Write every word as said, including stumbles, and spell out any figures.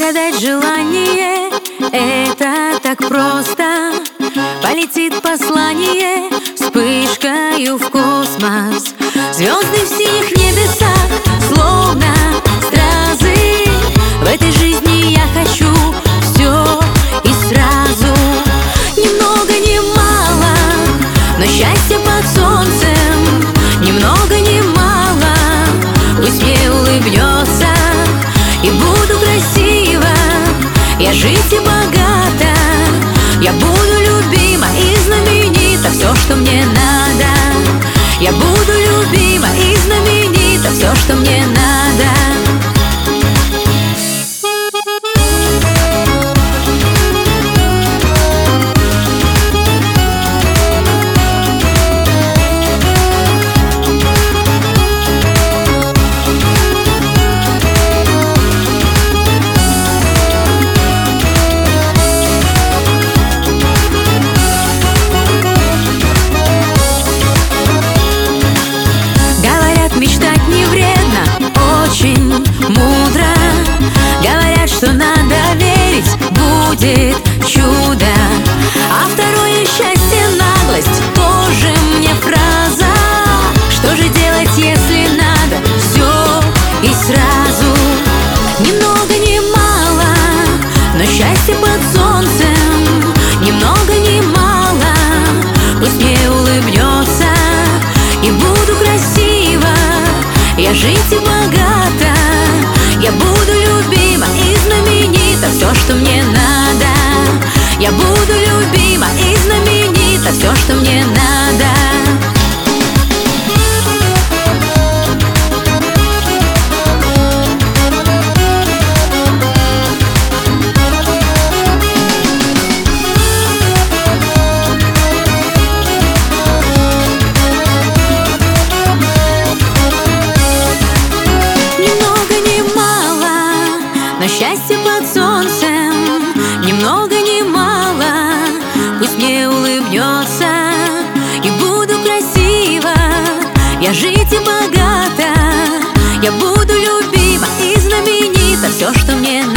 Загадать желание — это так просто. Полетит послание вспышкою в космос. Звезды в синих небесах, словно стразы. В этой жизни я хочу все и сразу. Ни много ни мало, но счастье под солнцем. Ни много ни мало, пусть мне улыбнется. И буду красива, я жить и богата. Я буду любима и знаменита, все, что мне надо. Я буду любима и знаменита, все, что мне надо. Мечтать не вредно, очень мудро. Говорят, что надо верить, будет чудо. А второе счастье — наглость, тоже мне фраза. Что же делать, если надо все и сразу? Ни много ни мало, но счастье под солнцем. Ни много ни мало, пусть мне улыбнется. И буду красива, я жить и богата. Я буду любима и знаменита, все, что мне надо. Я буду любима и знаменита, все, что мне надо. Но счастье под солнцем, ни много ни мало, пусть мне улыбнется. И буду красива, я жить и богата. Я буду любима и знаменита, все, что мне надо.